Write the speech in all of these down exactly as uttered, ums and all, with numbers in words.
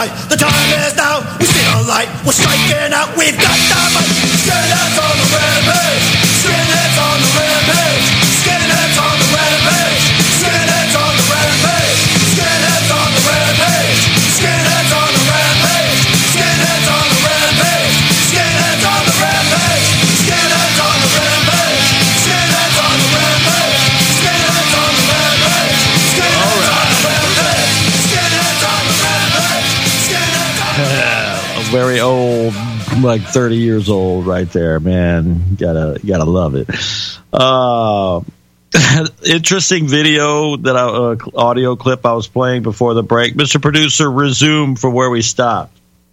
fight. The time is now. We see the light. We're striking out. We've got the fight. Skinheads on the rampage. Skinheads on the rampage. Skinheads on the rampage. Skinheads on the rampage. Skinheads on the rampage. Skinheads on the rampage. Skinheads on the rampage. Skinheads on the rampage. Skinheads on the rampage. Skinheads on the rampage. Skinheads on the rampage. Skinheads on the rampage. Skinheads on the rampage. Skinheads on the rampage. Very old, like thirty years old, right there, man. Gotta, gotta love it. Uh, interesting video that I, uh, audio clip I was playing before the break. Mister Producer, resume from where we stopped.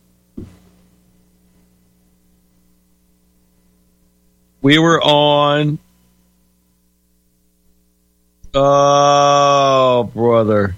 We were on. Oh, brother.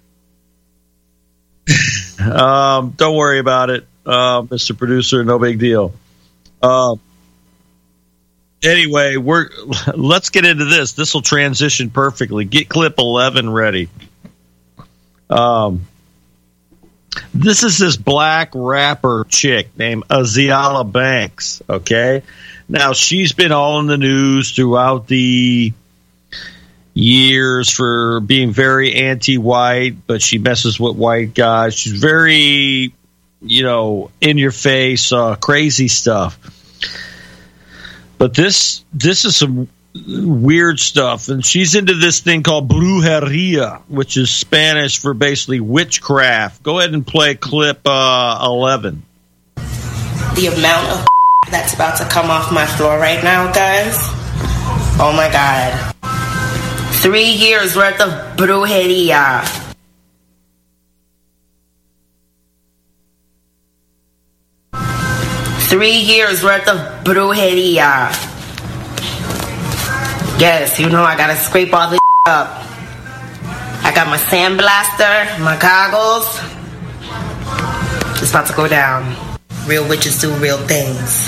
um, don't worry about it, uh, Mister Producer. No big deal. Um. Anyway, we're let's get into this. This will transition perfectly. Get clip eleven ready. Um, this is this black rapper chick named Azealia Banks. Okay, now she's been all in the news throughout the years for being very anti-white, but she messes with white guys. She's very, you know, in your face, uh, crazy stuff. But this this is some weird stuff, and she's into this thing called brujeria, which is Spanish for basically witchcraft. Go ahead and play clip uh, eleven. The amount of that's about to come off my floor right now, guys. Oh my God. Three years worth of brujeria. Three years worth of brujeria. Yes, you know I gotta scrape all this up. I got my sandblaster, my goggles. It's about to go down. Real witches do real things.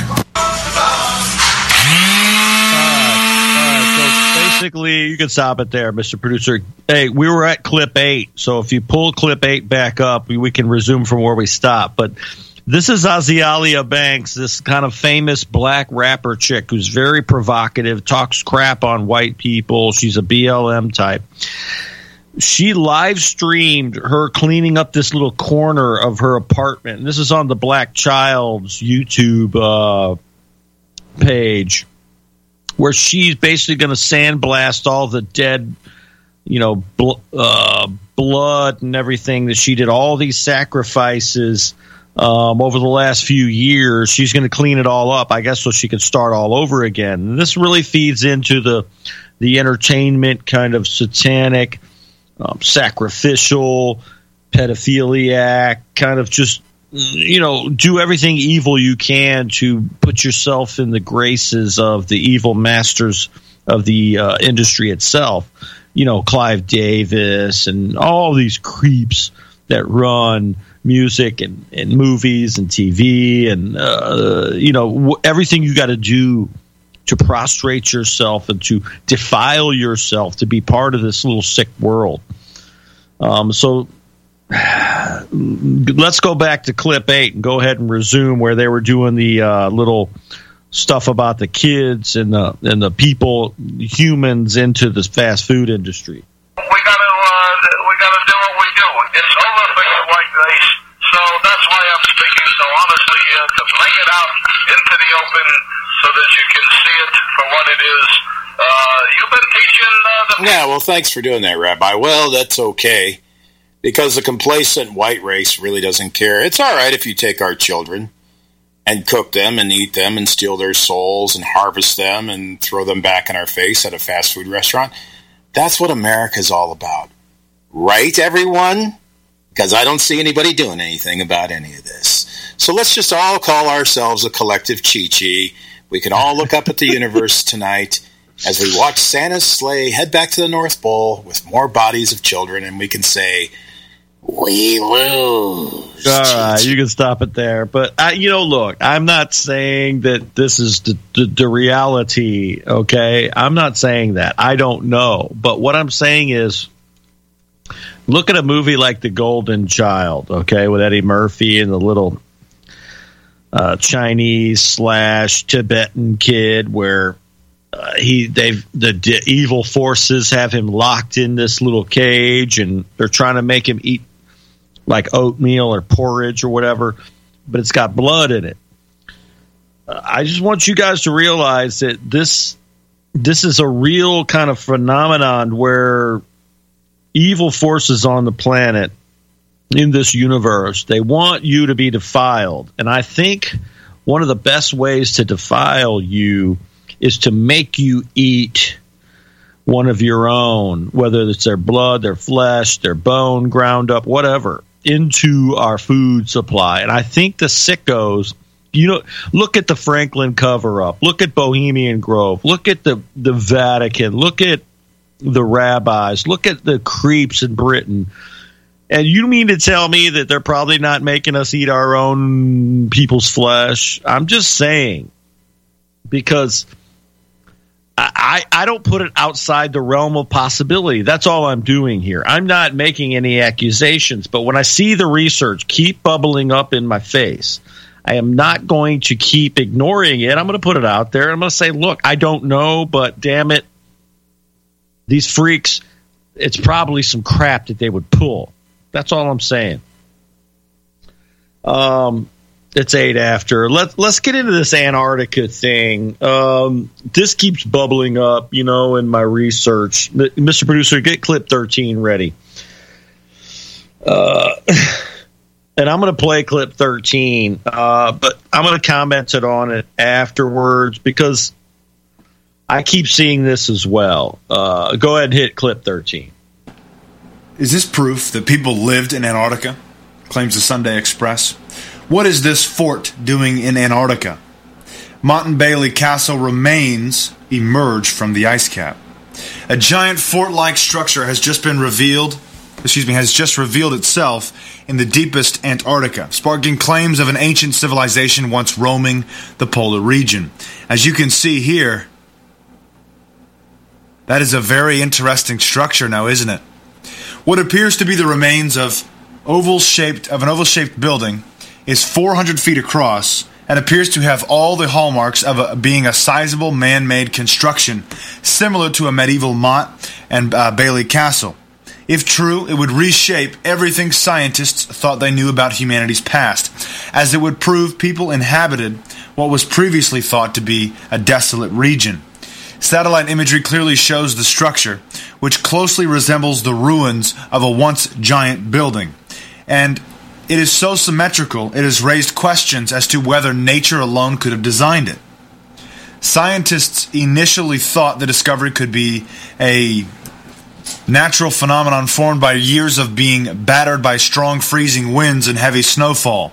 Basically, you can stop it there, Mister Producer. Hey, we were at clip eight, so if you pull clip eight back up, we, we can resume from where we stopped. But this is Azealia Banks, this kind of famous black rapper chick who's very provocative, talks crap on white people. She's a B L M type. She live streamed her cleaning up this little corner of her apartment. And this is on the Black Child's YouTube uh, page, where she's basically going to sandblast all the dead, you know, bl- uh, blood and everything that she did, all these sacrifices um, over the last few years. She's going to clean it all up, I guess, so she can start all over again. And this really feeds into the the entertainment kind of satanic, um, sacrificial, pedophiliac kind of just, you know, do everything evil you can to put yourself in the graces of the evil masters of the uh, industry itself. You know, Clive Davis and all these creeps that run music and, and movies and T V and, uh, you know, w- everything you got to do to prostrate yourself and to defile yourself to be part of this little sick world. Um, so let's go back to clip eight and go ahead and resume where they were doing the uh, little stuff about the kids and the and the people, humans into this fast food industry. We gotta uh, we gotta do what we do. It's over for the white race, so that's why I'm speaking so honestly here, to bring it out into the open so that you can see it for what it is. Uh, you've been teaching uh, the yeah. Well, thanks for doing that, Rabbi. Well, that's okay. Because the complacent white race really doesn't care. It's all right if you take our children and cook them and eat them and steal their souls and harvest them and throw them back in our face at a fast food restaurant. That's what America's all about. Right, everyone? Because I don't see anybody doing anything about any of this. So let's just all call ourselves a collective Chi-Chi. We can all look up at the universe tonight as we watch Santa's sleigh head back to the North Pole with more bodies of children, and we can say, we lose. All right, you can stop it there. But, I, you know, look, I'm not saying that this is the, the, the reality, okay? I'm not saying that. I don't know. But what I'm saying is Look at a movie like The Golden Child, okay, with Eddie Murphy and the little uh, Chinese slash Tibetan kid, where uh, he they've the d- evil forces have him locked in this little cage, and they're trying to make him eat like oatmeal or porridge or whatever, but it's got blood in it. Uh, I just want you guys to realize that this this is a real kind of phenomenon where evil forces on the planet, in this universe, they want you to be defiled. And I think one of the best ways to defile you is to make you eat one of your own, whether it's their blood, their flesh, their bone ground up, whatever, into our food supply. And I think the sickos, you know, look at the Franklin cover-up, look at Bohemian Grove, look at the, the Vatican, look at the rabbis, look at the creeps in Britain. And you mean to tell me that they're probably not making us eat our own people's flesh? I'm just saying, because I, I don't put it outside the realm of possibility. That's all I'm doing here. I'm not making any accusations, but when I see the research keep bubbling up in my face, I am not going to keep ignoring it. I'm going to put it out there. I'm going to say, look, I don't know, but damn it, these freaks, it's probably some crap that they would pull. That's all I'm saying. Um, it's eight after. Let, let's get into this Antarctica thing. Um, this keeps bubbling up, you know, in my research. Mister Producer, get clip thirteen ready. Uh, and I'm going to play clip thirteen, uh, but I'm going to comment it on it afterwards because I keep seeing this as well. Uh, go ahead and hit clip thirteen. Is this proof that people lived in Antarctica? Claims the Sunday Express. What is this fort doing in Antarctica? Motte Bailey Castle remains emerged from the ice cap. A giant fort-like structure has just been revealed, excuse me, has just revealed itself in the deepest Antarctica, sparking claims of an ancient civilization once roaming the polar region. As you can see here, that is a very interesting structure now, isn't it? What appears to be the remains of oval-shaped of an oval-shaped building is four hundred feet across and appears to have all the hallmarks of a, being a sizable man-made construction, similar to a medieval Motte and uh, Bailey Castle. If true, it would reshape everything scientists thought they knew about humanity's past, as it would prove people inhabited what was previously thought to be a desolate region. Satellite imagery clearly shows the structure, which closely resembles the ruins of a once giant building. And it is so symmetrical, it has raised questions as to whether nature alone could have designed it. Scientists initially thought the discovery could be a natural phenomenon formed by years of being battered by strong freezing winds and heavy snowfall.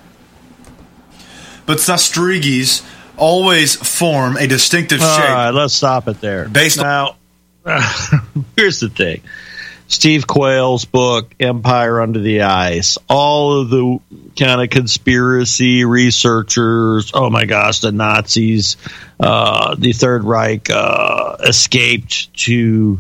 But sastrugis always form a distinctive shape. All right, let's stop it there. Based now, here's the thing. Steve Quayle's book, Empire Under the Ice, all of the kind of conspiracy researchers, oh my gosh, the Nazis, uh, the Third Reich uh, escaped to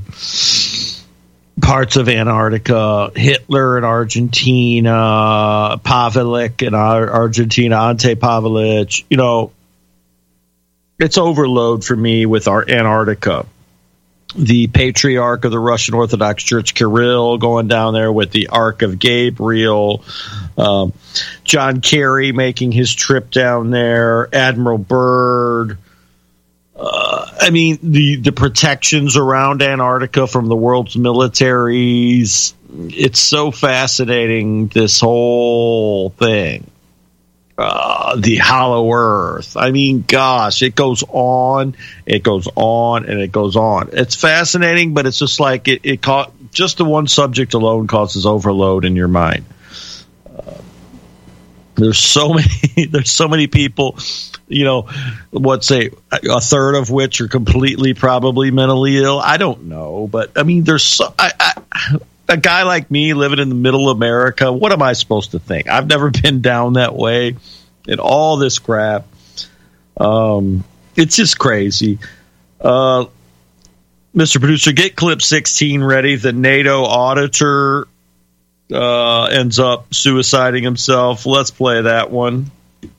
parts of Antarctica, Hitler in Argentina, Pavlik in Argentina, Ante Pavlich, you know, it's overload for me with our Antarctica. The patriarch of the Russian Orthodox Church, Kirill, going down there with the Ark of Gabriel. Um, John Kerry making his trip down there. Admiral Byrd. Uh, I mean, the, the protections around Antarctica from the world's militaries. It's so fascinating, this whole thing. Uh, the hollow earth. I mean, gosh, it goes on, it goes on, and it goes on. It's fascinating, but it's just like it, it ca- just the one subject alone causes overload in your mind. Uh, there's so many, there's so many people, you know, what say a third of which are completely probably mentally ill. I don't know, but I mean, there's so, I, I, a guy like me living in the middle of America, what am I supposed to think? I've never been down that way and all this crap. Um, it's just crazy. Uh, Mister Producer, get clip sixteen ready. The NATO auditor uh, ends up suiciding himself. Let's play that one.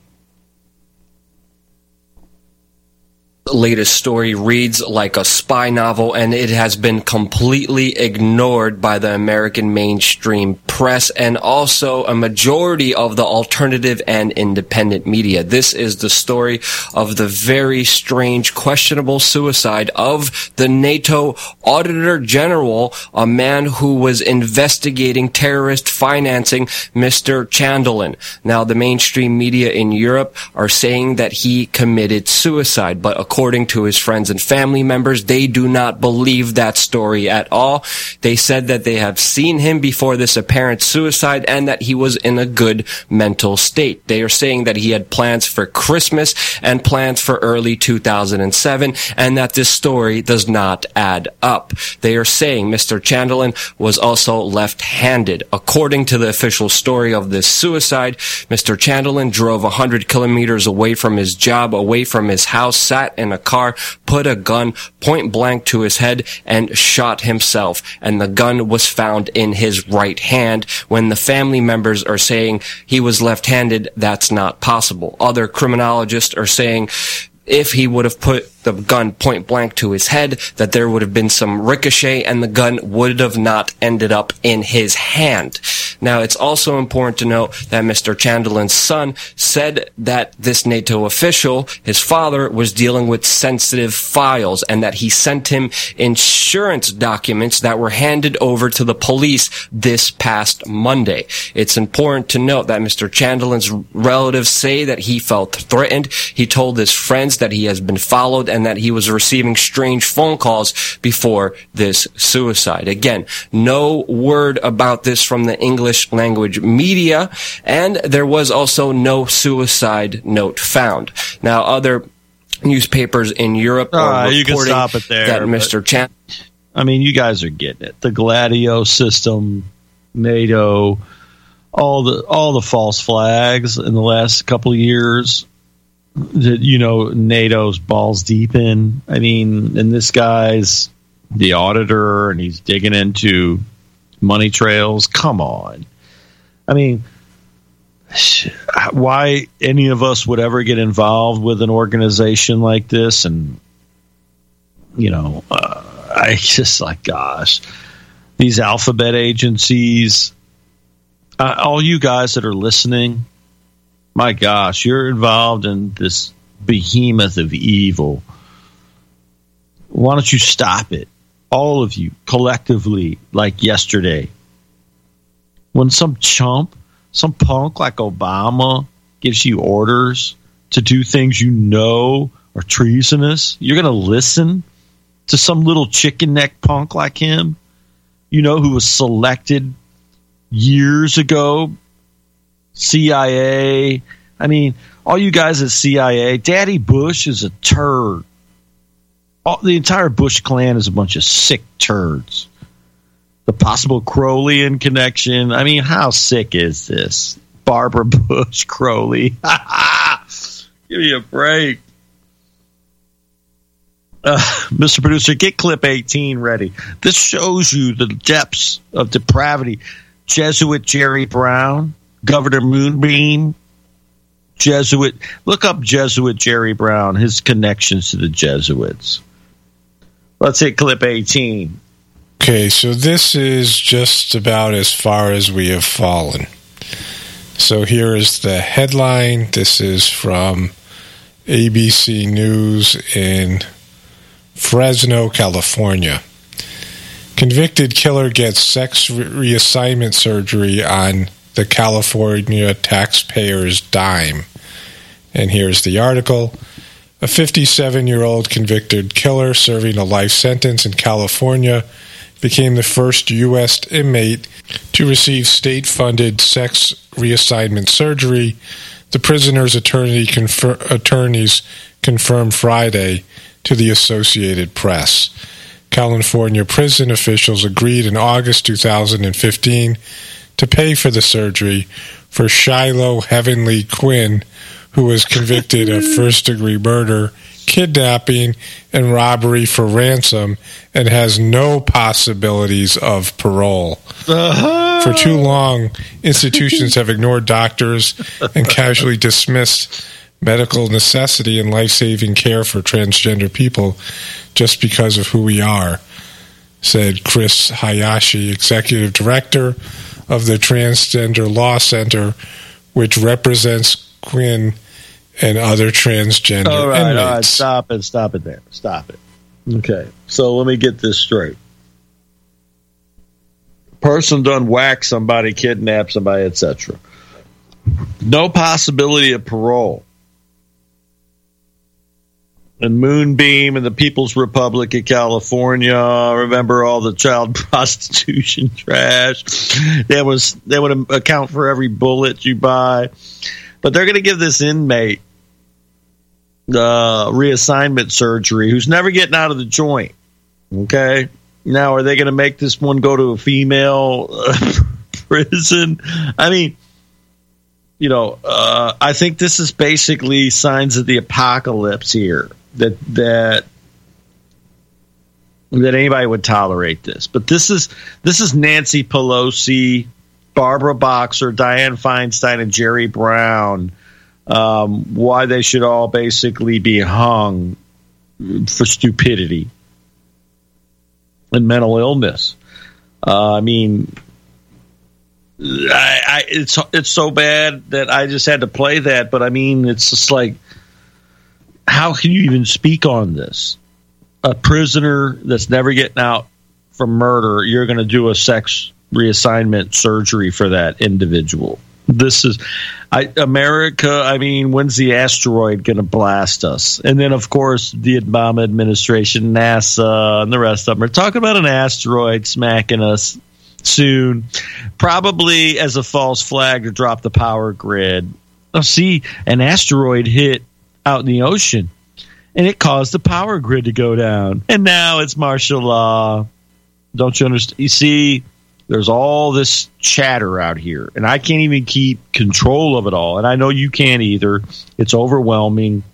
Latest story reads like a spy novel, and it has been completely ignored by the American mainstream press and also a majority of the alternative and independent media. This is the story of the very strange, questionable suicide of the NATO Auditor General, a man who was investigating terrorist financing, Mister Chandlin. Now, the mainstream media in Europe are saying that he committed suicide, but according According to his friends and family members, they do not believe that story at all. They said that they have seen him before this apparent suicide and that he was in a good mental state. They are saying that he had plans for Christmas and plans for early two thousand seven and that this story does not add up. They are saying Mister Chandlin was also left-handed. According to the official story of this suicide, Mister Chandlin drove one hundred kilometers away from his job, away from his house, sat in a car, put a gun point blank to his head, and shot himself. And the gun was found in his right hand. When the family members are saying he was left-handed, that's not possible. Other criminologists are saying if he would have put the gun point blank to his head, that there would have been some ricochet and the gun would have not ended up in his hand. Now, it's also important to note that Mister Chandlin's son said that this NATO official, his father, was dealing with sensitive files and that he sent him insurance documents that were handed over to the police this past Monday. It's important to note that Mister Chandlin's relatives say that he felt threatened. He told his friends that he has been followed and that he was receiving strange phone calls before this suicide. Again, no word about this from the English language media, and there was also no suicide note found. Now, other newspapers in Europe are uh, you can reporting stop it there, that Mister Chan. I mean, you guys are getting it. The Gladio system, NATO, all the all the false flags in the last couple of years that, you know, NATO's balls deep in. I mean, and this guy's the auditor and he's digging into money trails. Come on. I mean, why any of us would ever get involved with an organization like this? And, you know, uh, I just like, gosh, these alphabet agencies, uh, all you guys that are listening, my gosh, you're involved in this behemoth of evil. Why don't you stop it? All of you, collectively, like yesterday. When some chump, some punk like Obama gives you orders to do things you know are treasonous, you're going to listen to some little chicken neck punk like him, you know, who was selected years ago, C I A. I mean, all you guys at C I A, Daddy Bush is a turd. All, the entire Bush clan is a bunch of sick turds. The possible Crowleyan connection. I mean, how sick is this? Barbara Bush, Crowley. Give me a break. Uh, Mister Producer, get clip eighteen ready. This shows you the depths of depravity. Jesuit Jerry Brown, Governor Moonbeam, Jesuit. Look up Jesuit Jerry Brown, his connections to the Jesuits. Let's hit clip eighteen. Okay, so this is just about as far as we have fallen. So here is the headline. This is from A B C News in Fresno, California. Convicted killer gets sex reassignment surgery on the California taxpayer's dime. And here's the article. A fifty-seven-year-old convicted killer serving a life sentence in California became the first U S inmate to receive state-funded sex reassignment surgery, the prisoner's attorney confer- attorneys confirmed Friday to the Associated Press. California prison officials agreed in August two thousand fifteen to pay for the surgery for Shiloh Heavenly Quinn, who was convicted of first-degree murder, kidnapping, and robbery for ransom, and has no possibilities of parole. Uh-huh. For too long, institutions have ignored doctors and casually dismissed medical necessity and life-saving care for transgender people just because of who we are, said Chris Hayashi, executive director of the Transgender Law Center, which represents Quinn and other transgender all right, inmates. All right, stop it, stop it there, stop it. Okay, so let me get this straight. Person done whack somebody, kidnap somebody, et cetera. No possibility of parole. And Moonbeam and the People's Republic of California, remember all the child prostitution trash? That was they would account for every bullet you buy. But they're going to give this inmate uh, reassignment surgery who's never getting out of the joint. Okay? Now, are they going to make this one go to a female uh, prison? I mean, you know, uh, I think this is basically signs of the apocalypse here. That that that anybody would tolerate this, but this is this is Nancy Pelosi, Barbara Boxer, Dianne Feinstein, and Jerry Brown. Um, why they should all basically be hung for stupidity and mental illness. Uh, I mean, I, I it's it's so bad that I just had to play that. But I mean, it's just like, how can you even speak on this? A prisoner that's never getting out from murder, you're going to do a sex reassignment surgery for that individual. This is I, America. I mean, when's the asteroid going to blast us? And then, of course, the Obama administration, NASA, and the rest of them are talking about an asteroid smacking us soon, probably as a false flag to drop the power grid. Oh, see, an asteroid hit out in the ocean, and it caused the power grid to go down. And now it's martial law. Don't you understand? You see, there's all this chatter out here, and I can't even keep control of it all. And I know you can't either. It's overwhelming.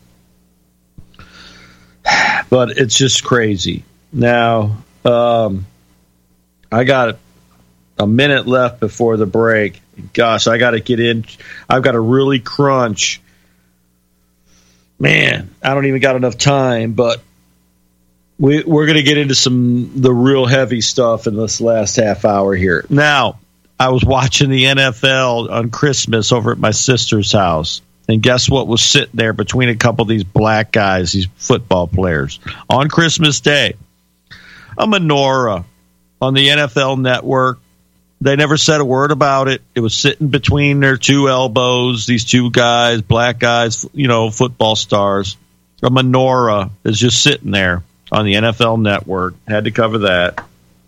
But it's just crazy. Now, um, I got a minute left before the break. Gosh, I got to get in. I've got to really crunch. Man, I don't even got enough time, but we, we're going to get into some the real heavy stuff in this last half hour here. Now, I was watching the N F L on Christmas over at my sister's house, and guess what was sitting there between a couple of these black guys, these football players, on Christmas Day? A menorah on the N F L Network. They never said a word about it. It was sitting between their two elbows, these two guys, black guys, you know, football stars. A menorah is just sitting there on the N F L Network. Had to cover that.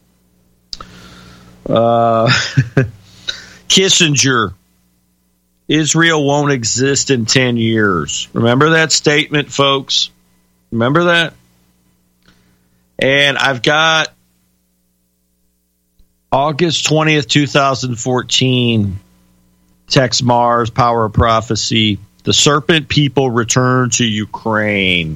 Uh, Kissinger. Israel won't exist in ten years. Remember that statement, folks? Remember that? And I've got August twentieth, twenty fourteen, Tex Mars, Power of Prophecy. The serpent people return to Ukraine.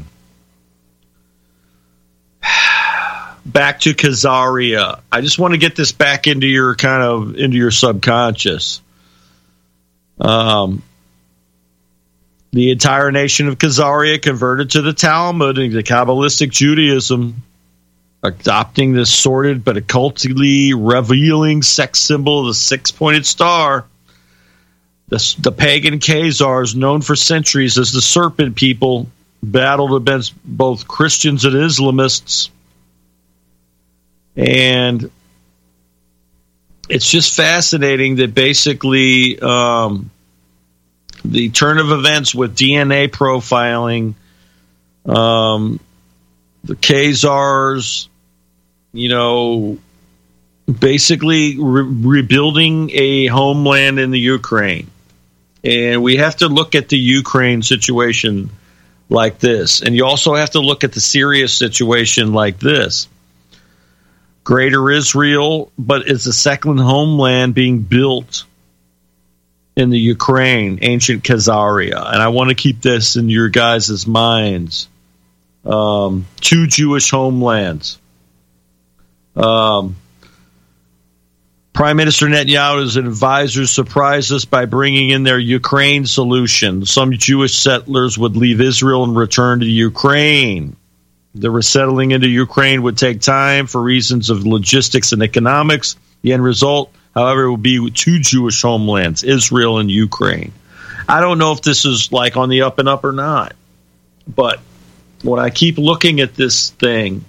Back to Khazaria. I just want to get this back into your kind of into your subconscious. Um, the entire nation of Khazaria converted to the Talmud and the Kabbalistic Judaism, adopting this sordid but occultly revealing sex symbol of the six-pointed star. The, the pagan Khazars, known for centuries as the serpent people, battled against both Christians and Islamists. And it's just fascinating that basically um, the turn of events with D N A profiling, um, the Khazars, you know, basically re- rebuilding a homeland in the Ukraine. And we have to look at the Ukraine situation like this. And you also have to look at the Syria situation like this. Greater Israel, but it's a second homeland being built in the Ukraine, ancient Khazaria. And I want to keep this in your guys' minds. Um, two Jewish homelands. Um, Prime Minister Netanyahu's advisors surprised us by bringing in their Ukraine solution. Some Jewish settlers would leave Israel and return to Ukraine. The resettling into Ukraine would take time for reasons of logistics and economics. The end result, however, will be two Jewish homelands, Israel and Ukraine. I don't know if this is like on the up and up or not, but when I keep looking at this thing,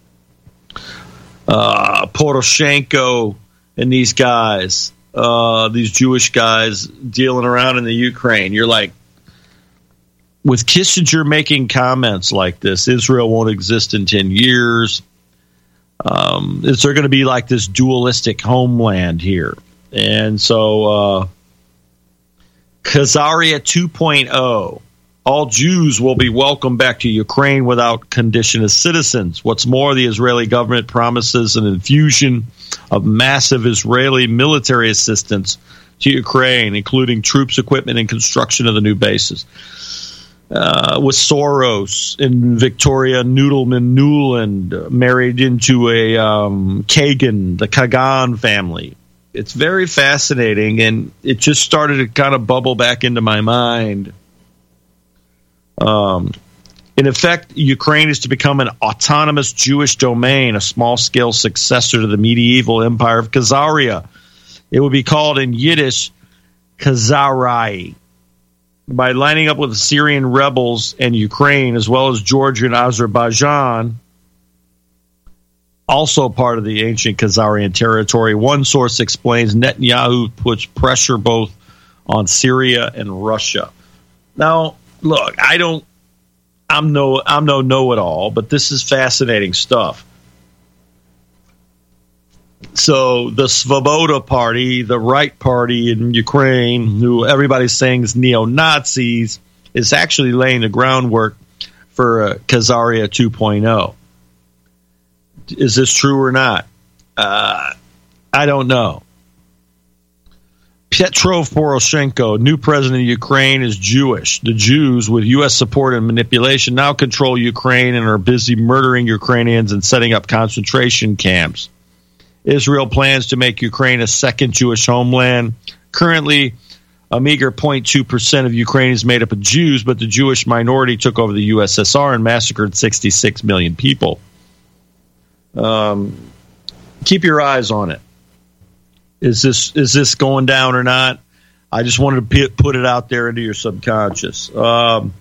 uh, Poroshenko and these guys, uh, these Jewish guys dealing around in the Ukraine, you're like, with Kissinger making comments like this, Israel won't exist in ten years. Um, is there going to be like this dualistic homeland here? And so, uh, Khazaria two point oh, all Jews will be welcomed back to Ukraine without condition as citizens. What's more, the Israeli government promises an infusion of massive Israeli military assistance to Ukraine, including troops, equipment, and construction of the new bases. Uh, with Soros and Victoria Noodleman Newland married into a um, Kagan, the Kagan family. It's very fascinating, and it just started to kind of bubble back into my mind. Um, in effect, Ukraine is to become an autonomous Jewish domain, a small-scale successor to the medieval empire of Khazaria. It would be called in Yiddish Khazarai. By lining up with the Syrian rebels and Ukraine, as well as Georgia and Azerbaijan, also part of the ancient Khazarian territory, one source explains Netanyahu puts pressure both on Syria and Russia. Now, look, I don't, I'm no, I'm no know-it-all, but this is fascinating stuff. So the Svoboda Party, the right party in Ukraine, who everybody's saying is neo-Nazis, is actually laying the groundwork for uh, Khazaria two point oh. Is this true or not? Uh, I don't know. Petro Poroshenko, new president of Ukraine, is Jewish. The Jews, with U S support and manipulation, now control Ukraine and are busy murdering Ukrainians and setting up concentration camps. Israel plans to make Ukraine a second Jewish homeland. Currently, a meager zero point two percent of Ukraine is made up of Jews, but the Jewish minority took over the U S S R and massacred sixty-six million people. Um, keep your eyes on it. Is this is this going down or not? I just wanted to put it out there into your subconscious. Um,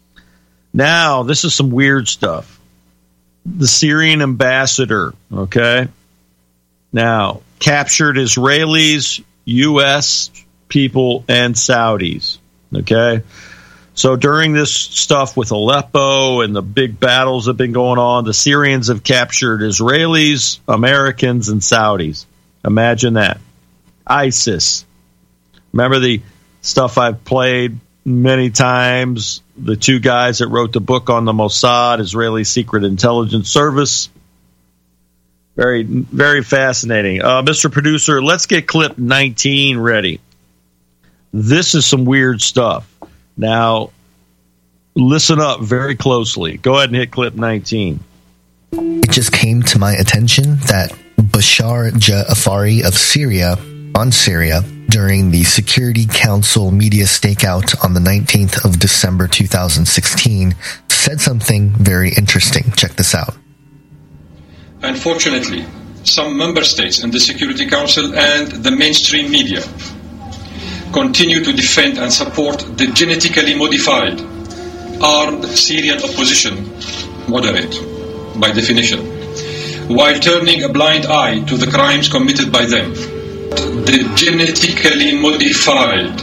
now, this is some weird stuff. The Syrian ambassador, okay? Now, captured Israelis, U S people, and Saudis, okay? So during this stuff with Aleppo and the big battles that have been going on, the Syrians have captured Israelis, Americans, and Saudis. Imagine that. ISIS. Remember the stuff I've played many times? The two guys that wrote the book on the Mossad, Israeli Secret Intelligence Service. Very, very fascinating. Uh, Mister Producer, let's get clip nineteen ready. This is some weird stuff. Now, listen up very closely. Go ahead and hit clip nineteen. It just came to my attention that Bashar Ja'afari of Syria, on Syria, during the Security Council media stakeout on the nineteenth of December two thousand sixteen, said something very interesting. Check this out. Unfortunately, some member states in the Security Council and the mainstream media continue to defend and support the genetically modified armed Syrian opposition, moderate by definition, while turning a blind eye to the crimes committed by them. The genetically modified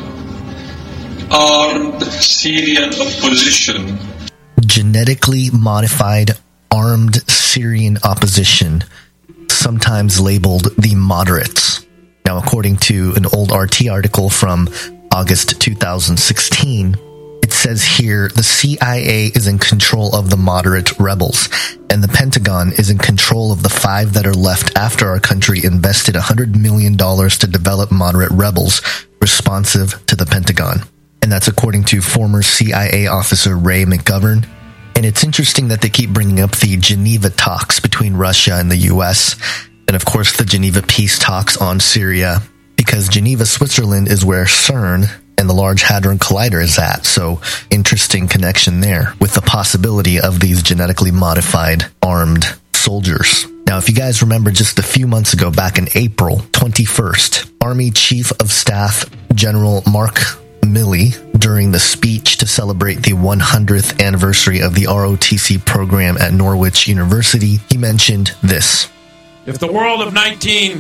armed Syrian opposition. Genetically modified armed Syrian opposition, sometimes labeled the moderates. Now, according to an old R T article from August two thousand sixteen, it says here the C I A is in control of the moderate rebels, and the Pentagon is in control of the five that are left after our country invested one hundred million dollars to develop moderate rebels responsive to the Pentagon. And that's according to former C I A officer Ray McGovern. And it's interesting that they keep bringing up the Geneva talks between Russia and the U S. and of course the Geneva peace talks on Syria, because Geneva, Switzerland is where CERN and the Large Hadron Collider is at. So interesting connection there with the possibility of these genetically modified armed soldiers. Now, if you guys remember just a few months ago, back in April twenty-first, Army Chief of Staff General Mark Milley, during the speech to celebrate the one hundredth anniversary of the R O T C program at Norwich University, he mentioned this. If the world of nineteen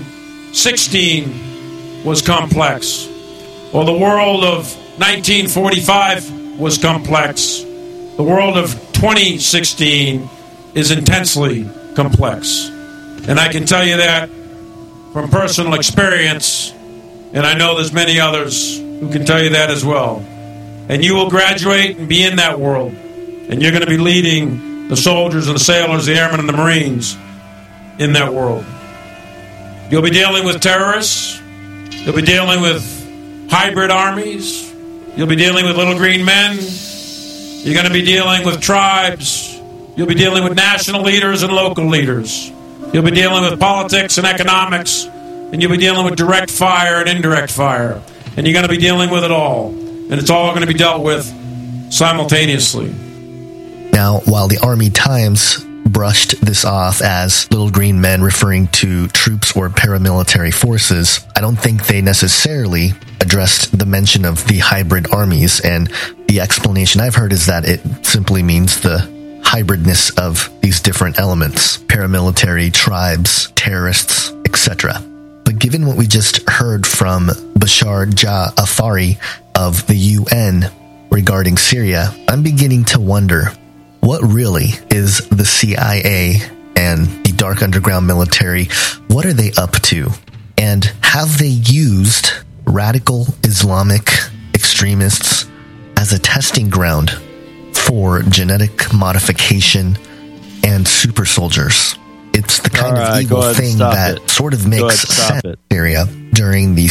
sixteen was complex, or the world of nineteen forty-five was complex, the world of twenty sixteen is intensely complex. And I can tell you that from personal experience, and I know there's many others who can tell you that as well. And you will graduate and be in that world, and you're going to be leading the soldiers and the sailors, the airmen and the Marines in that world. You'll be dealing with terrorists. You'll be dealing with hybrid armies. You'll be dealing with little green men. You're going to be dealing with tribes. You'll be dealing with national leaders and local leaders. You'll be dealing with politics and economics. And you'll be dealing with direct fire and indirect fire. And you're going to be dealing with it all. And it's all going to be dealt with simultaneously. Now, while the Army Times brushed this off as little green men referring to troops or paramilitary forces, I don't think they necessarily addressed the mention of the hybrid armies, and the explanation I've heard is that it simply means the hybridness of these different elements, paramilitary, tribes, terrorists, et cetera. But given what we just heard from Bashar Ja'afari of the U N regarding Syria, I'm beginning to wonder, what really is the C I A and the dark underground military? What are they up to? And have they used radical Islamic extremists as a testing ground for genetic modification and super soldiers? It's the kind right, of evil thing that it. sort of makes sense in Syria during the...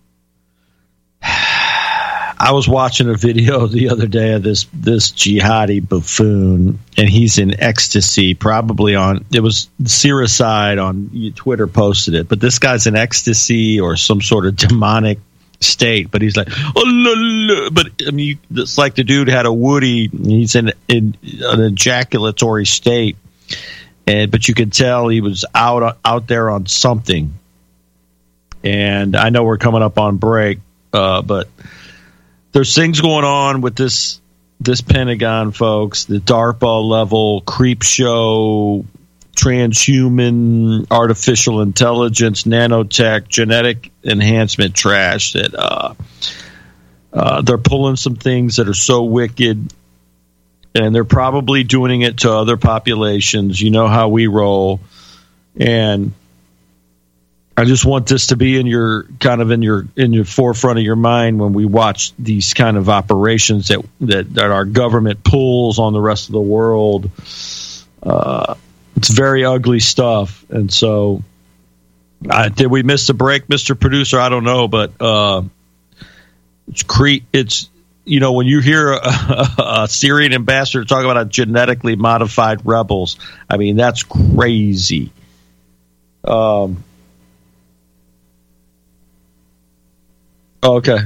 I was watching a video the other day of this this jihadi buffoon, and he's in ecstasy, probably on, it was Siricide on Twitter posted it, but this guy's in ecstasy or some sort of demonic state, but he's like, oh, la, la. But I mean, it's like the dude had a Woody, he's in, in an ejaculatory state, and but you could tell he was out out there on something. And I know we're coming up on break, uh, but there's things going on with this this Pentagon, folks, the DARPA level creep show, transhuman, artificial intelligence, nanotech, genetic enhancement trash that uh, uh, they're pulling some things that are so wicked, and they're probably doing it to other populations. You know how we roll. And I just want this to be in your kind of in your in your forefront of your mind when we watch these kind of operations that that, that our government pulls on the rest of the world. Uh, it's very ugly stuff, and so uh, did we miss a break, Mister Producer? I don't know, but uh, it's cre- It's you know when you hear a, a Syrian ambassador talk about a genetically modified rebels, I mean that's crazy. Um. Okay.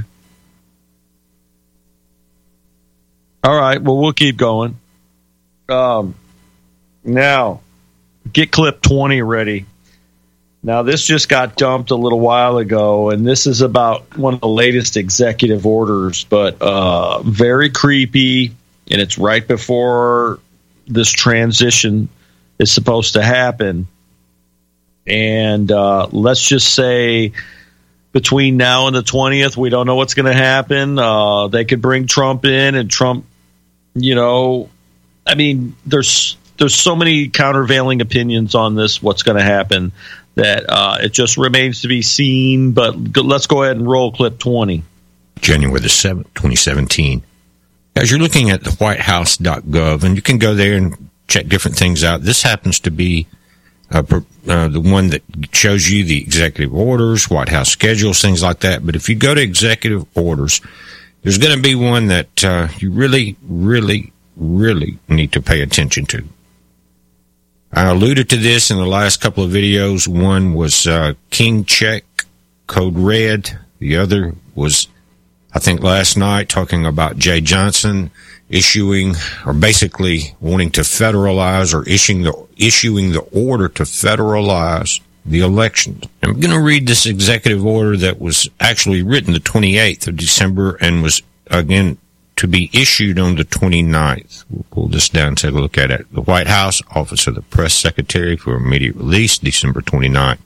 All right. Well, we'll keep going. Um, now, get clip twenty ready. Now, this just got dumped a little while ago, and this is about one of the latest executive orders, but uh, very creepy, and it's right before this transition is supposed to happen. And uh, let's just say, between now and the twentieth, we don't know what's going to happen. Uh, they could bring Trump in, and Trump, you know, I mean, there's there's so many countervailing opinions on this, what's going to happen, that uh, it just remains to be seen. But let's go ahead and roll clip twenty. January the seventh, twenty seventeen. As you're looking at the white house dot gov, and you can go there and check different things out. This happens to be Uh, uh, the one that shows you the executive orders, White House schedules, things like that. But if you go to executive orders, there's going to be one that uh, you really, really, really need to pay attention to. I alluded to this in the last couple of videos. One was uh, King Check, Code Red. The other was, I think, last night, talking about Jay Johnson issuing, or basically wanting to federalize or issuing the, issuing the order to federalize the elections. I'm going to read this executive order that was actually written the twenty-eighth of December and was, again, to be issued on the twenty-ninth. We'll pull this down and take a look at it. The White House, Office of the Press Secretary for immediate release, December twenty-ninth.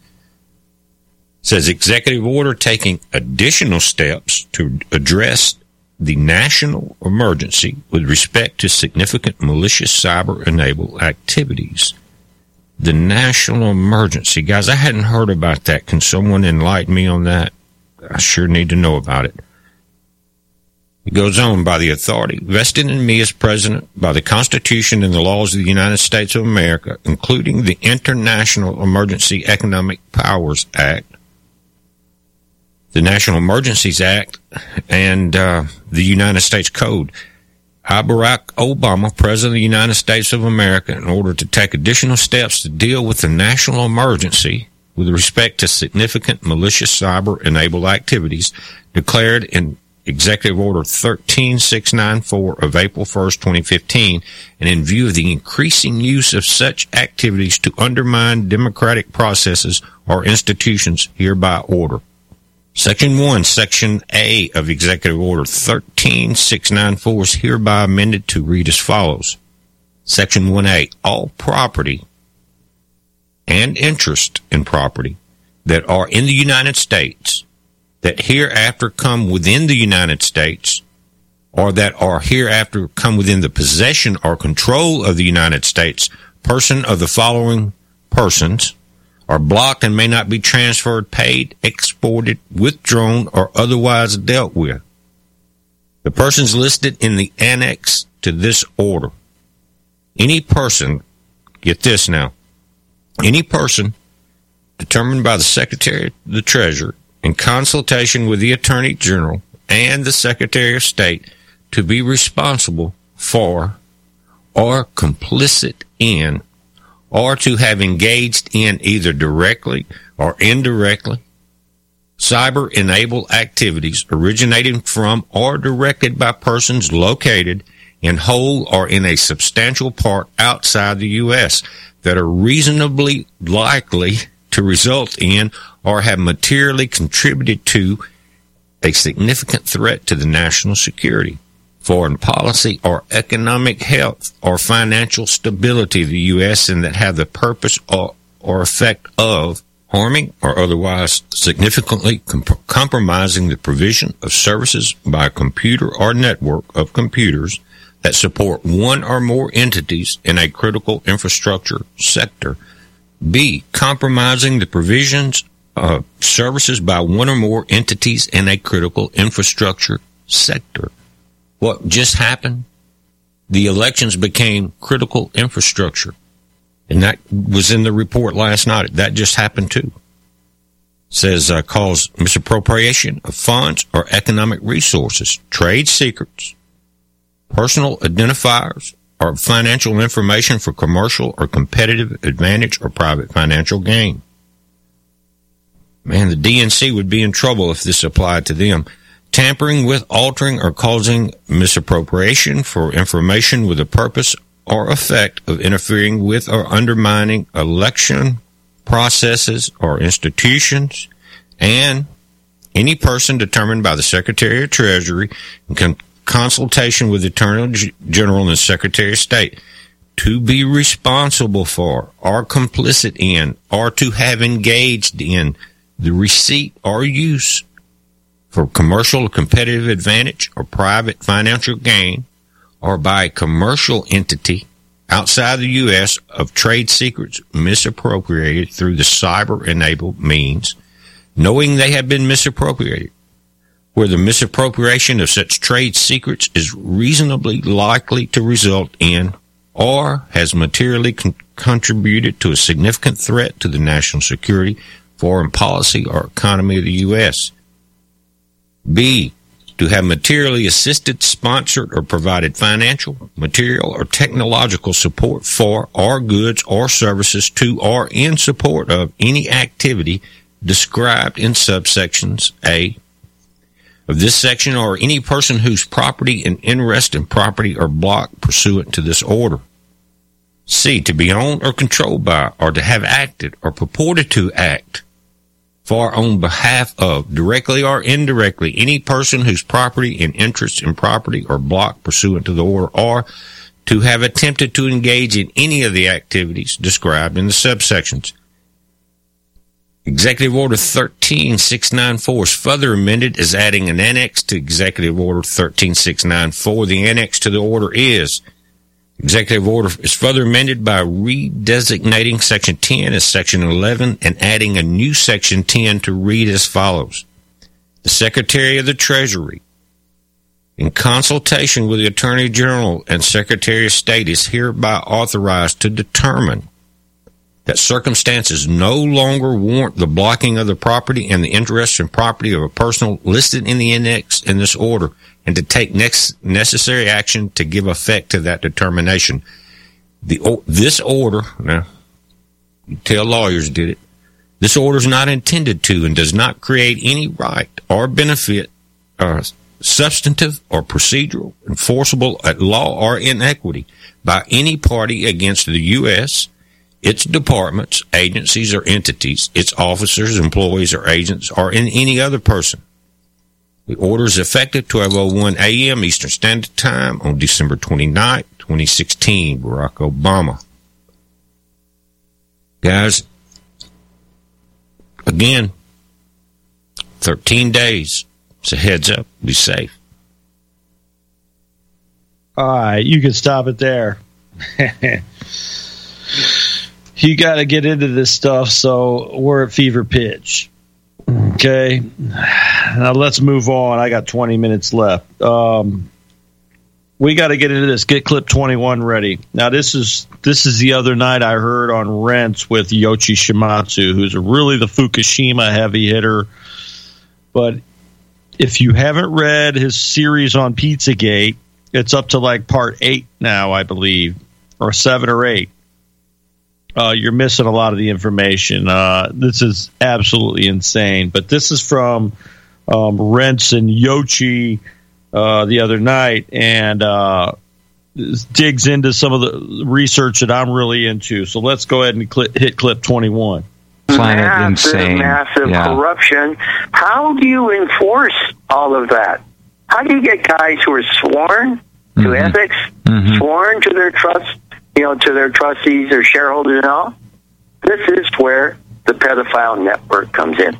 It says, executive order taking additional steps to address the national emergency with respect to significant malicious cyber-enabled activities. The national emergency. Guys, I hadn't heard about that. Can someone enlighten me on that? I sure need to know about it. It goes on, by the authority vested in me as president, by the Constitution and the laws of the United States of America, including the International Emergency Economic Powers Act, the National Emergencies Act, and uh, the United States Code. I, Barack Obama, President of the United States of America, in order to take additional steps to deal with the national emergency with respect to significant malicious cyber-enabled activities, declared in Executive Order thirteen six ninety-four of April first, twenty fifteen, and in view of the increasing use of such activities to undermine democratic processes or institutions, hereby order. Section one, Section A of Executive Order thirteen six ninety-four is hereby amended to read as follows. Section one A, all property and interest in property that are in the United States that hereafter come within the United States or that are hereafter come within the possession or control of the United States, person of the following persons, are blocked and may not be transferred, paid, exported, withdrawn, or otherwise dealt with. The persons listed in the annex to this order. Any person, get this now, any person determined by the Secretary of the Treasury in consultation with the Attorney General and the Secretary of State to be responsible for or complicit in or to have engaged in either directly or indirectly cyber-enabled activities originating from or directed by persons located in whole or in a substantial part outside the U S that are reasonably likely to result in or have materially contributed to a significant threat to the national security, foreign policy, or economic health or financial stability of the U S and that have the purpose or, or effect of harming or otherwise significantly comp- compromising the provision of services by a computer or network of computers that support one or more entities in a critical infrastructure sector. B, compromising the provisions of services by one or more entities in a critical infrastructure sector. What just happened? The elections became critical infrastructure. And that was in the report last night. That just happened too. It says, uh, cause misappropriation of funds or economic resources, trade secrets, personal identifiers, or financial information for commercial or competitive advantage or private financial gain. Man, the D N C would be in trouble if this applied to them. Tampering with, altering, or causing misappropriation for information with a purpose or effect of interfering with or undermining election processes or institutions, and any person determined by the Secretary of Treasury in con- consultation with the Attorney General and the Secretary of State to be responsible for or complicit in or to have engaged in the receipt or use for commercial or competitive advantage or private financial gain or by a commercial entity outside the U S of trade secrets misappropriated through the cyber-enabled means, knowing they have been misappropriated, where the misappropriation of such trade secrets is reasonably likely to result in or has materially con- contributed to a significant threat to the national security, foreign policy, or economy of the U S. B, to have materially assisted, sponsored, or provided financial, material, or technological support for, or goods or services to, or in support of any activity described in subsections A of this section, or any person whose property and interest in property are blocked pursuant to this order. C, to be owned or controlled by, or to have acted or purported to act for, on behalf of, directly or indirectly, any person whose property and interest in property are blocked pursuant to the order, or to have attempted to engage in any of the activities described in the subsections. Executive Order thirteen six ninety-four is further amended as adding an annex to Executive Order thirteen six ninety-four. The annex to the order is Executive Order is further amended by redesignating Section ten as Section eleven and adding a new Section ten to read as follows. The Secretary of the Treasury, in consultation with the Attorney General and Secretary of State, is hereby authorized to determine that circumstances no longer warrant the blocking of the property and the interest in property of a person listed in the index in this order, and to take next necessary action to give effect to that determination. The this order, now, you tell lawyers did it, this order is not intended to and does not create any right or benefit, uh, substantive or procedural, enforceable at law or in equity by any party against the U S, its departments, agencies, or entities, its officers, employees, or agents, or in any other person. The order is effective twelve oh one a.m. Eastern Standard Time on December twenty-ninth, twenty sixteen. Barack Obama. Guys, again, thirteen days. So heads up. Be safe. All right, you can stop it there. You got to get into this stuff, so we're at fever pitch. Okay, now let's move on. I got twenty minutes left. Um, we got to get into this. Get clip twenty-one ready. Now, this is this is the other night I heard on Rents with Yoichi Shimatsu, who's really the Fukushima heavy hitter. But if you haven't read his series on Pizzagate, it's up to like part eight now, I believe, or seven or eight. Uh, you're missing a lot of the information. Uh, this is absolutely insane. But this is from um, Rents and Yoichi uh, the other night, and uh, digs into some of the research that I'm really into. So let's go ahead and cl- hit clip twenty-one. Planet massive, insane. Massive yeah. corruption. How do you enforce all of that? How do you get guys who are sworn to mm-hmm. ethics, mm-hmm. sworn to their trust, you know, to their trustees or shareholders and all? This is where the pedophile network comes in.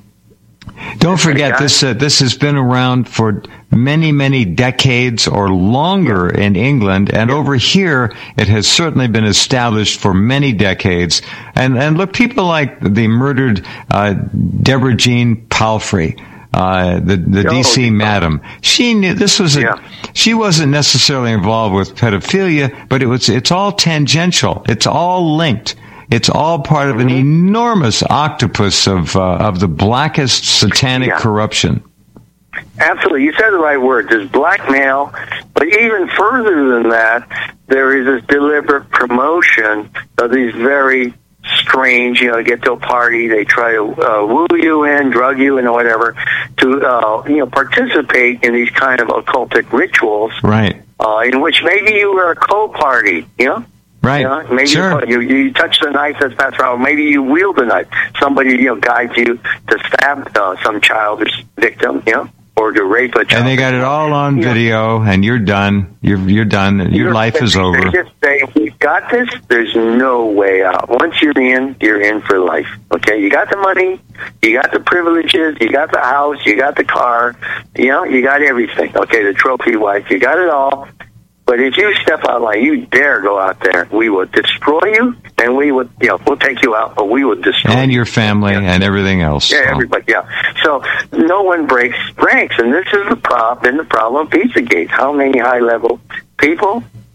Don't forget, this uh, this has been around for many, many decades or longer in England, and over here it has certainly been established for many decades. And and look, people like the murdered uh, Deborah Jean Palfrey, uh, the the D C madam. She knew this was a. Yeah. She wasn't necessarily involved with pedophilia, but it was. It's all tangential. It's all linked. It's all part of an enormous octopus of uh, of the blackest satanic yeah. corruption. Absolutely. You said the right word. There's blackmail, but even further than that, there is this deliberate promotion of these very strange, you know, to get to a party, they try to uh, woo you in, drug you in, or whatever, to, uh, you know, participate in these kind of occultic rituals. Right. Uh, in which maybe you were a co-party, you know? Right. You know, maybe sure. you, you touch the knife that's passed around. Maybe you wield the knife. Somebody, you know, guides you to stab uh, some child or victim, you know, or to rape a child. And they got it all on you video, know. And you're done. You're you're done. Your you're, life is over. They just say, we've got this. There's no way out. Once you're in, you're in for life. Okay? You got the money. You got the privileges. You got the house. You got the car. You know, you got everything. Okay? The trophy wife. You got it all. But if you step out like you dare go out there, we will destroy you, and we would, you know, we'll take you out, but we will destroy and you. your family yeah. and everything else. Yeah, so. everybody. Yeah. So no one breaks ranks, and this is the problem. Been the problem of Pizzagate. How many high-level people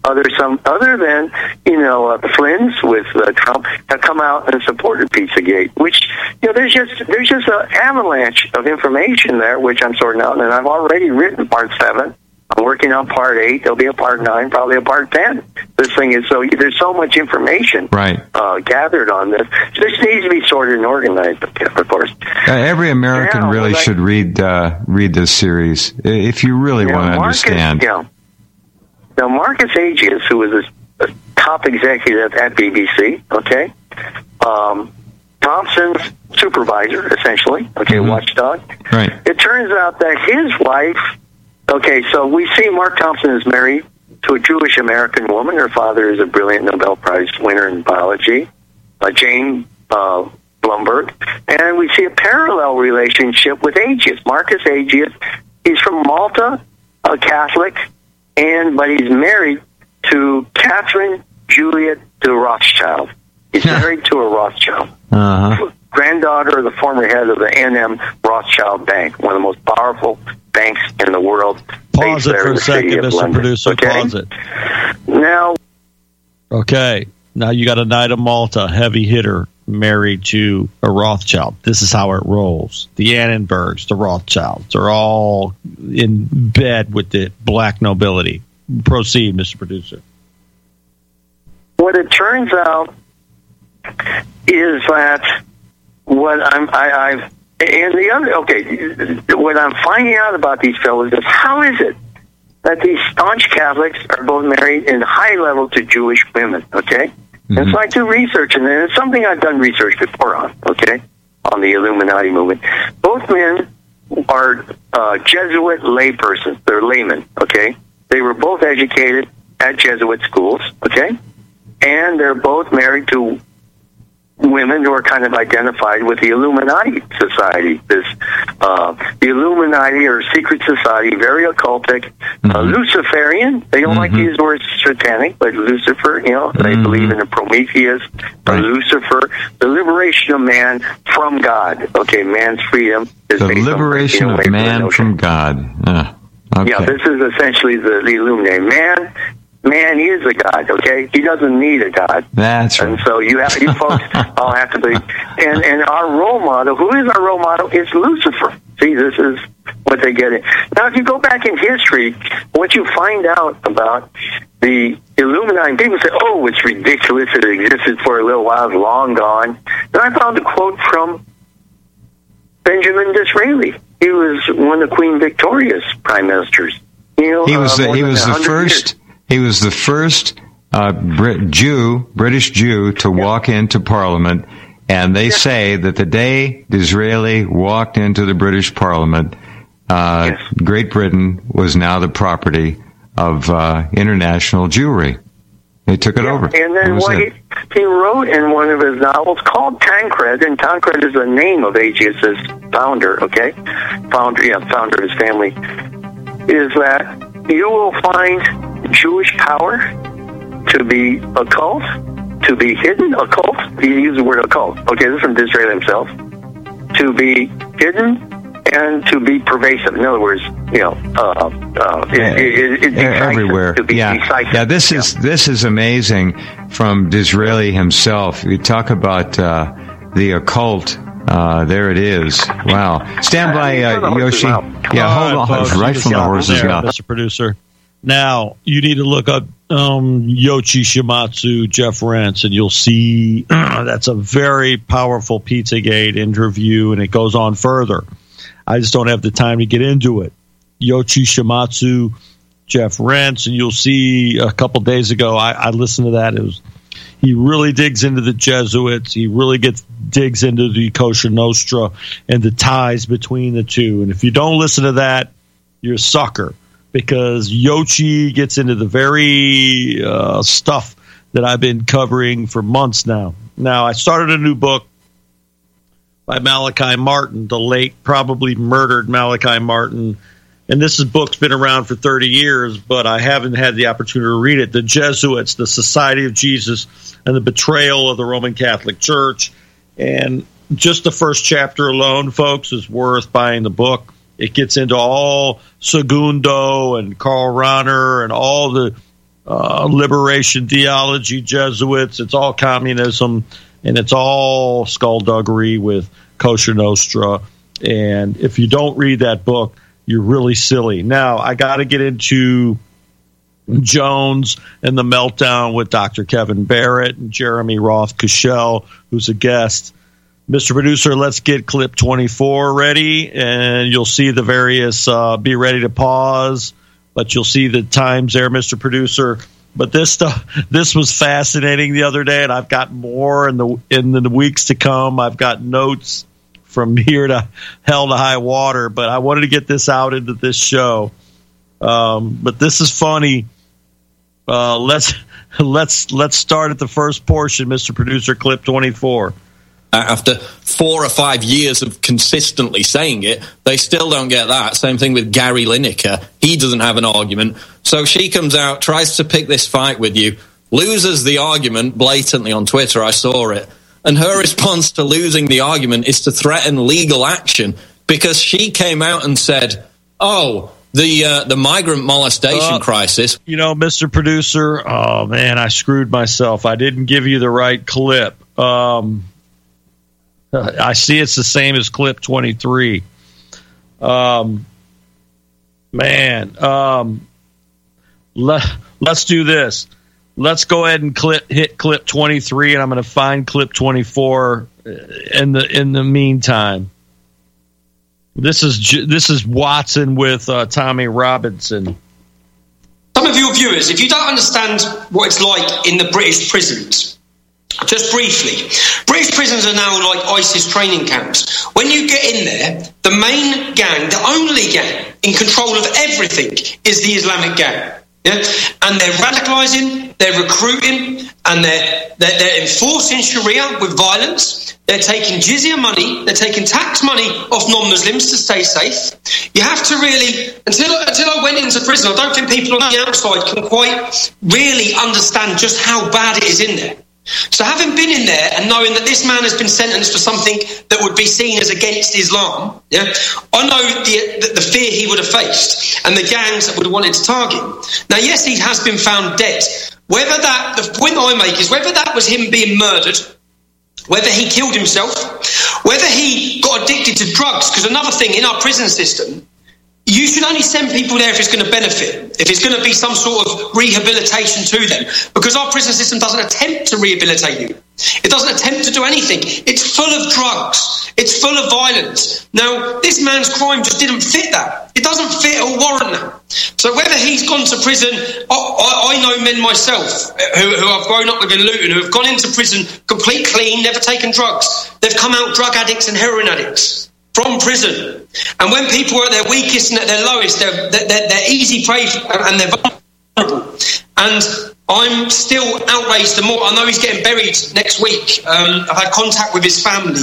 other some other than you know uh, the Flynn's with uh, Trump have come out and supported Pizzagate. Which you know there's just there's just an avalanche of information there, which I'm sorting out, and I've already written part seven. I'm working on part eight. There'll be a part nine, probably a part ten. This thing is so there's so much information right. uh, gathered on this. This needs to be sorted and organized, of course. Uh, every American yeah, really well, should read uh, read this series if you really yeah, want to Marcus, understand. Yeah. Now, Marcus Agius, who was a, a top executive at B B C, okay, um, Thompson's supervisor, essentially, okay, mm-hmm. watchdog. Right. It turns out that his wife. Okay, so we see Mark Thompson is married to a Jewish American woman. Her father is a brilliant Nobel Prize winner in biology, uh, Jane uh, Blumberg. And we see a parallel relationship with Agius. Marcus Agius, he's from Malta, a Catholic, and but he's married to Catherine Juliet de Rothschild. He's married to a Rothschild. Uh-huh. Granddaughter of the former head of the N M Rothschild Bank, one of the most powerful banks in the world. Pause it for a second, Mister London. Producer. Okay? Pause it. Now. Okay. Now you got a Knight of Malta, heavy hitter, married to a Rothschild. This is how it rolls. The Annenbergs, the Rothschilds, are all in bed with the black nobility. Proceed, Mister Producer. What it turns out is that what I'm, I, I've, and the other, okay, what I'm finding out about these fellows is how is it that these staunch Catholics are both married in high level to Jewish women, okay? Mm-hmm. And so I do research, and it's something I've done research before on, okay, on the Illuminati movement. Both men are uh, Jesuit laypersons. They're laymen, okay? They were both educated at Jesuit schools, okay? And they're both married to women who are kind of identified with the Illuminati society. This, uh, the Illuminati or secret society, very occultic, mm-hmm. uh, Luciferian. They don't mm-hmm. like to use the word satanic, but Lucifer, you know, mm-hmm. they believe in a Prometheus, right. a Lucifer, the liberation of man from God. Okay, man's freedom is the based liberation on of man from God. Uh, okay. Yeah, this is essentially the, the Illuminati. Man, Man is a god, okay? He doesn't need a god. That's right. And so you have, you folks all have to be. And and our role model, who is our role model, is Lucifer. See, this is what they get in. Now, if you go back in history, what you find out about the Illuminati, people say, oh, it's ridiculous. It existed for a little while. It's long gone. And I found a quote from Benjamin Disraeli. He was one of Queen Victoria's prime ministers. You know, he was uh, the, he was the first. Years. He was the first uh, Brit Jew, British Jew, to yeah. walk into Parliament, and they yeah. say that the day Disraeli walked into the British Parliament, uh, yes. Great Britain was now the property of uh, international Jewry. They took it yeah. over. And then what it. he, he wrote in one of his novels called Tancred, and Tancred is the name of Agius's founder, okay? Founder, yeah, founder of his family, is that you will find Jewish power to be occult, to be hidden, occult. He used the word occult. Okay, this is from Disraeli himself. To be hidden and to be pervasive. In other words, you know, uh, uh, it, it, it, it everywhere. To be yeah, decisive. yeah. This is yeah. this is amazing from Disraeli himself. You talk about uh, the occult. Uh, there it is. Wow. Stand by, uh, Yoshi. Yeah, hold on. Folks, right from the horse's mouth. Mister Producer. Now, you need to look up um, Yoichi Shimatsu, Jeff Rents, and you'll see that's a very powerful Pizzagate interview, and it goes on further. I just don't have the time to get into it. Yoichi Shimatsu, Jeff Rents, and you'll see a couple days ago, I, I listened to that. It was He really digs into the Jesuits. He really gets digs into the Kosher Nostra and the ties between the two. And if you don't listen to that, you're a sucker. Because Yoichi gets into the very uh, stuff that I've been covering for months now. Now, I started a new book by Malachi Martin, the late, probably murdered Malachi Martin. And this is, book's been around for thirty years, but I haven't had the opportunity to read it. The Jesuits, the Society of Jesus, and the betrayal of the Roman Catholic Church. And just the first chapter alone, folks, is worth buying the book. It gets into all Segundo and Karl Rahner and all the uh, liberation theology, Jesuits. It's all communism, and it's all skullduggery with Kosher Nostra. And if you don't read that book, you're really silly. Now, I got to get into Jones and the meltdown with Doctor Kevin Barrett and Jeremy Roth Kushel, who's a guest. Mister Producer, let's get clip twenty-four ready, and you'll see the various, uh, be ready to pause, but you'll see the times there, Mister Producer. But this stuff, this was fascinating the other day, and I've got more in the in the weeks to come. I've got notes from here to hell to high water, but I wanted to get this out into this show. Um, but this is funny. Uh, let's let's let's start at the first portion, Mister Producer, clip twenty-four. After four or five years of consistently saying it, they still don't get that. Same thing with Gary Lineker. He doesn't have an argument. So she comes out, tries to pick this fight with you, loses the argument blatantly on Twitter. I saw it. And her response to losing the argument is to threaten legal action because she came out and said, oh, the uh, the migrant molestation uh, crisis. You know, Mister Producer, oh, man, I screwed myself. I didn't give you the right clip. Um I see it's the same as clip twenty-three. Um, man, um, let, let's do this. Let's go ahead and clip, hit clip twenty-three, and I'm going to find clip twenty-four in the in the meantime. This is this is Watson with uh, Tommy Robinson. Some of your viewers, if you don't understand what it's like in the British prisons, just briefly, British prisons are now like ISIS training camps. When you get in there, the main gang, the only gang in control of everything is the Islamic gang. Yeah? And they're radicalising, they're recruiting, and they're, they're, they're enforcing Sharia with violence. They're taking jizya money, they're taking tax money off non-Muslims to stay safe. You have to really, until, until I went into prison, I don't think people on the outside can quite really understand just how bad it is in there. So having been in there and knowing that this man has been sentenced for something that would be seen as against Islam, yeah, I know the, the, the fear he would have faced and the gangs that would have wanted to target him. Now, yes, he has been found dead. Whether that, the point I make is whether that was him being murdered, whether he killed himself, whether he got addicted to drugs, because another thing in our prison system, you should only send people there if it's going to benefit, if it's going to be some sort of rehabilitation to them, because our prison system doesn't attempt to rehabilitate you. It doesn't attempt to do anything. It's full of drugs. It's full of violence. Now, this man's crime just didn't fit that. It doesn't fit or warrant that. So whether he's gone to prison, I, I, I know men myself who, who have grown up within Luton, who have gone into prison complete clean, never taken drugs. They've come out drug addicts and heroin addicts from prison. And when people are at their weakest and at their lowest, they're, they're, they're easy prey and they're vulnerable. And I'm still outraged the more. I know he's getting buried next week. Um, I've had contact with his family.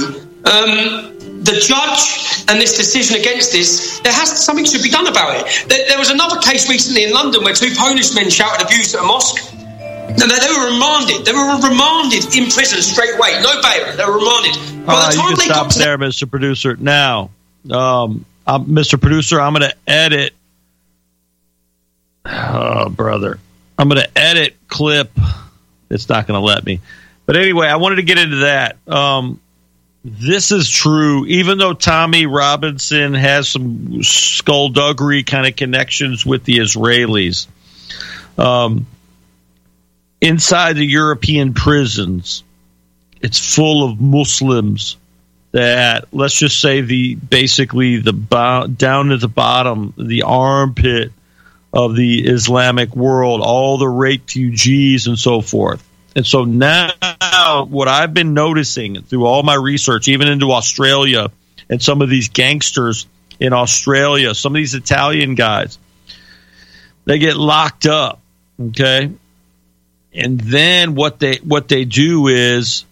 Um, the judge and this decision against this, there has something should be done about it. There, there was another case recently in London where two Polish men shouted abuse at a mosque. No, they, they were remanded. They were remanded in prison straight away. No bail. They were remanded. By uh, the time you can they stop got to there, Mister Producer. Now, um, I'm, Mister Producer, I'm going to edit. Oh, brother. I'm going to edit clip. It's not going to let me. But anyway, I wanted to get into that. Um, this is true. Even though Tommy Robinson has some skullduggery kind of connections with the Israelis, um, inside the European prisons, it's full of Muslims that, let's just say, the basically the bo- down at the bottom, the armpit of the Islamic world, all the refugees and so forth. And so now what I've been noticing through all my research, even into Australia and some of these gangsters in Australia, some of these Italian guys, they get locked up, okay? And then what they what they do is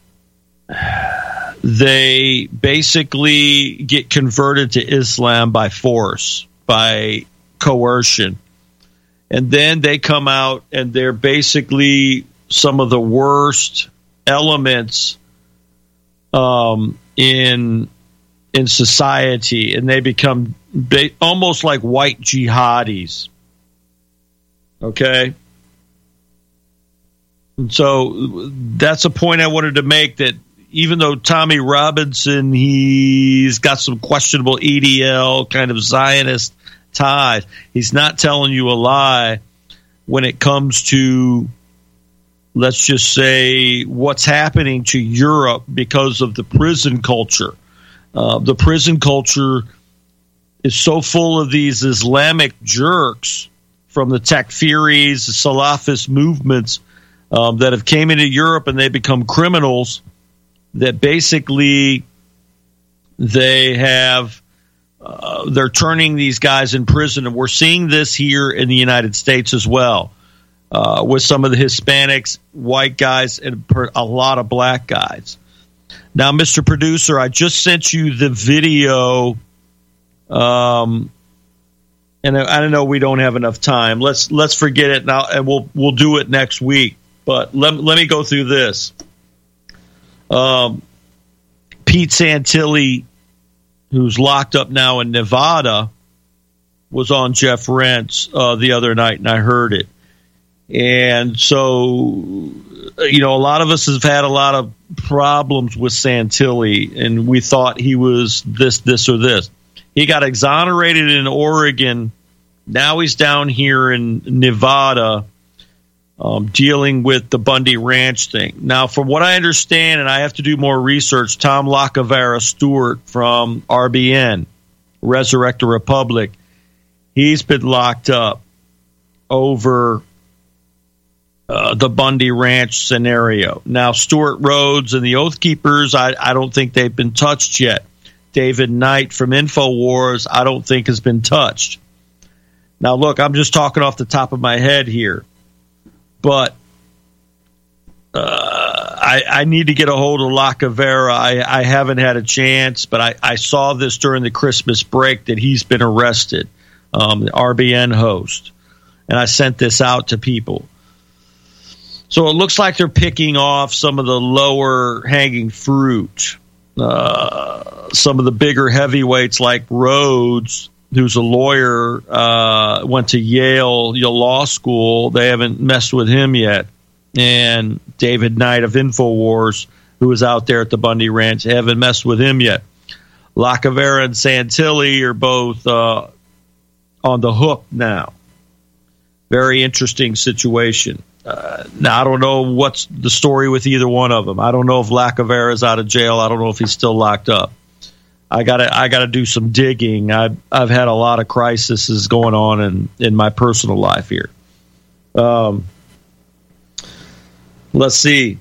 they basically get converted to Islam by force, by coercion. And then they come out and they're basically some of the worst elements um, in in society, and they become ba- almost like white jihadis. Okay? And so that's a point I wanted to make, that even though Tommy Robinson, he's got some questionable E D L kind of Zionist ties, he's not telling you a lie when it comes to, let's just say, what's happening to Europe because of the prison culture. Uh, the prison culture is so full of these Islamic jerks from the Takfiris, the Salafist movements um, that have came into Europe and they become criminals, that basically they have, uh, they're turning these guys in prison. And we're seeing this here in the United States as well, uh, with some of the Hispanics, white guys, and a lot of black guys. Now, Mister Producer, I just sent you the video, um, and I, I don't know, we don't have enough time. Let's let's forget it now, and we'll we'll do it next week. But let let me go through this. Um, Pete Santilli, who's locked up now in Nevada, was on Jeff Rentz uh, the other night, and I heard it. And so, you know, a lot of us have had a lot of problems with Santilli, and we thought he was this, this, or this. He got exonerated in Oregon. Now he's down here in Nevada, um, dealing with the Bundy Ranch thing. Now, from what I understand, and I have to do more research, Tom Lacavera Stewart from R B N, Resurrect the Republic, he's been locked up over uh, the Bundy Ranch scenario. Now, Stuart Rhodes and the Oath Keepers, I, I don't think they've been touched yet. David Knight from InfoWars, I don't think has been touched. Now, look, I'm just talking off the top of my head here, but uh, I, I need to get a hold of Lacavera. I, I haven't had a chance, but I, I saw this during the Christmas break that he's been arrested, um, the R B N host, and I sent this out to people. So it looks like they're picking off some of the lower hanging fruit. Uh, some of the bigger heavyweights like Rhodes, who's a lawyer, uh, went to Yale, Yale Law School. They haven't messed with him yet. And David Knight of InfoWars, who was out there at the Bundy Ranch, haven't messed with him yet. Lacavera and Santilli are both uh, on the hook now. Very interesting situation. Uh, now, I don't know what's the story with either one of them. I don't know if Lacavera is out of jail. I don't know if he's still locked up. I gotta, I gotta do some digging. I've, I've had a lot of crises going on in, in my personal life here. Um, let's see.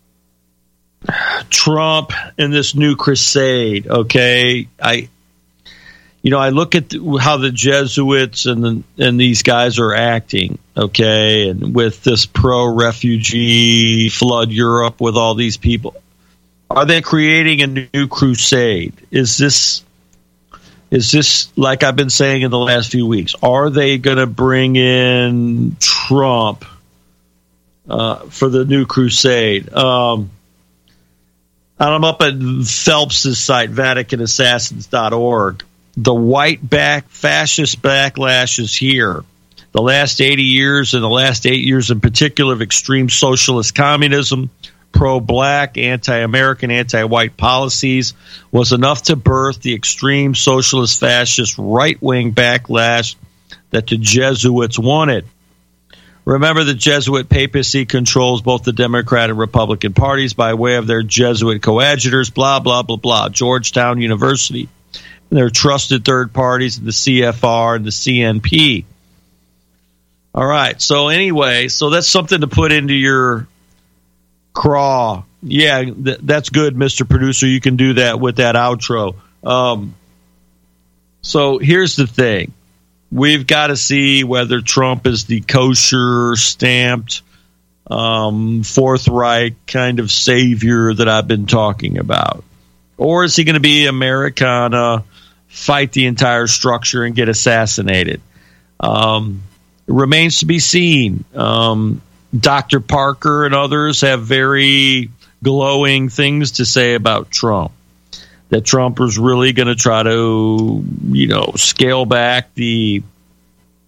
Trump and this new crusade. Okay, I. You know, I look at the, how the Jesuits and the, and these guys are acting, okay, and with this pro-refugee flood Europe with all these people. Are they creating a new crusade? Is this, is this like I've been saying in the last few weeks, are they going to bring in Trump uh, for the new crusade? Um, and I'm up at Phelps's site, Vatican Assassins dot org. The white back fascist backlash is here. The last eighty years, and the last eight years in particular, of extreme socialist communism, pro-black, anti-American, anti-white policies was enough to birth the extreme socialist fascist right-wing backlash that the Jesuits wanted. Remember, the Jesuit papacy controls both the Democrat and Republican parties by way of their Jesuit coadjutors, blah, blah, blah, blah, Georgetown University. Their trusted third parties, the C F R and the C N P. All right. So anyway, so that's something to put into your craw. Yeah, th- that's good, Mister Producer. You can do that with that outro. Um, so here's the thing. We've got to see whether Trump is the kosher, stamped, um, Fourth Reich kind of savior that I've been talking about. Or is he going to be Americana, fight the entire structure, and get assassinated? Um, it remains to be seen. Um, Doctor Parker and others have very glowing things to say about Trump. That Trump is really going to try to, you know, scale back the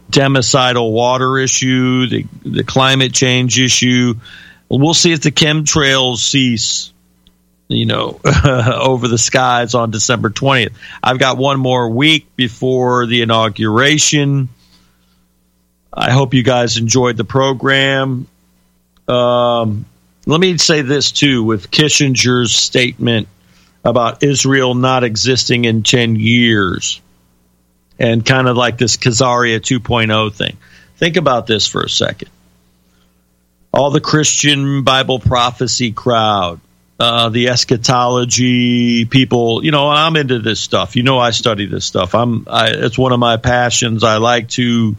democidal water issue, the, the climate change issue. We'll see if the chemtrails cease, you know, over the skies on December twentieth. I've got one more week before the inauguration. I hope you guys enjoyed the program. Um, let me say this, too, with Kissinger's statement about Israel not existing in ten years and kind of like this Khazaria two point oh thing. Think about this for a second. All the Christian Bible prophecy crowd, uh, the eschatology people, you know, I'm into this stuff. You know, I study this stuff. I'm, I, it's one of my passions. I like to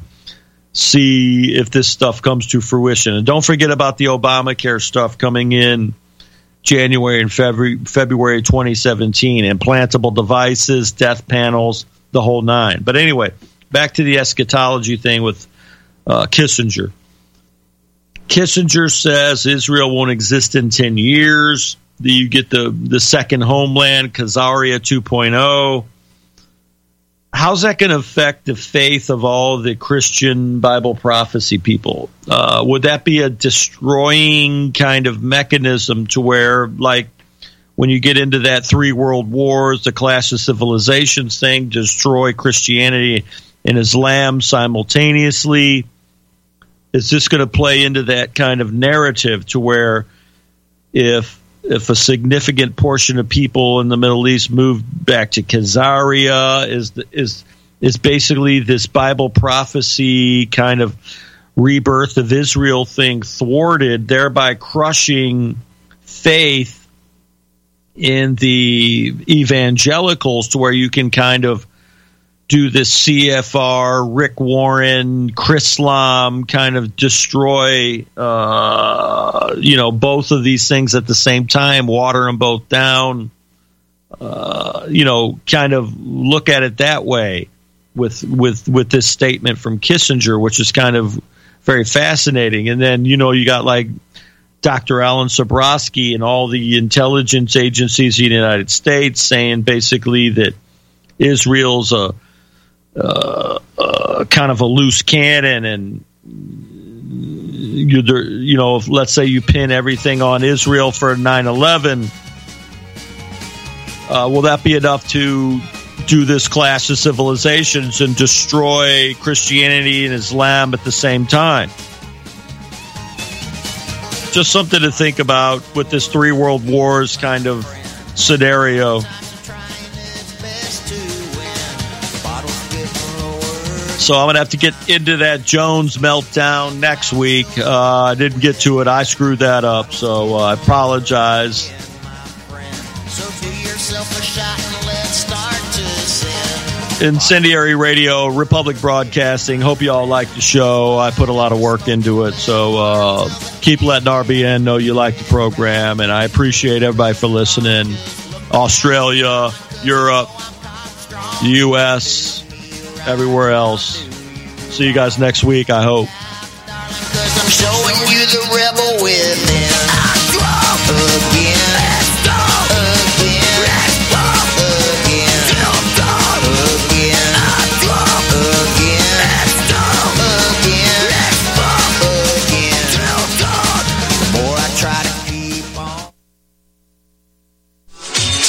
see if this stuff comes to fruition. And don't forget about the Obamacare stuff coming in January and February, February twenty seventeen, implantable devices, death panels, the whole nine. But anyway, back to the eschatology thing with uh, Kissinger. Kissinger says Israel won't exist in ten years. You get the, the second homeland, Khazaria two point oh. How's that going to affect the faith of all the Christian Bible prophecy people? Uh, would that be a destroying kind of mechanism to where, like, when you get into that three world wars, the clash of civilizations thing, destroy Christianity and Islam simultaneously? Is this going to play into that kind of narrative to where if if a significant portion of people in the Middle East move back to Khazaria, is is is basically this Bible prophecy kind of rebirth of Israel thing thwarted, thereby crushing faith in the evangelicals to where you can kind of do this C F R, Rick Warren, Chrislam kind of destroy, uh, you know, both of these things at the same time, water them both down, uh, you know, kind of look at it that way with, with, with this statement from Kissinger, which is kind of very fascinating. And then, you know, you got like Doctor Alan Sabrowski and all the intelligence agencies in the United States saying basically that Israel's a, Uh, uh, kind of a loose cannon, and you, you know, if, let's say you pin everything on Israel for nine eleven, uh, will that be enough to do this clash of civilizations and destroy Christianity and Islam at the same time? Just something to think about with this three world wars kind of scenario. So I'm going to have to get into that Jones meltdown next week. Uh, I didn't get to it. I screwed that up, so uh, I apologize. Incendiary Radio, Republic Broadcasting. Hope you all like the show. I put a lot of work into it, so uh, keep letting R B N know you like the program, and I appreciate everybody for listening. Australia, Europe, the U S, everywhere else. See you guys next week, I hope. I'm showing you the rebel with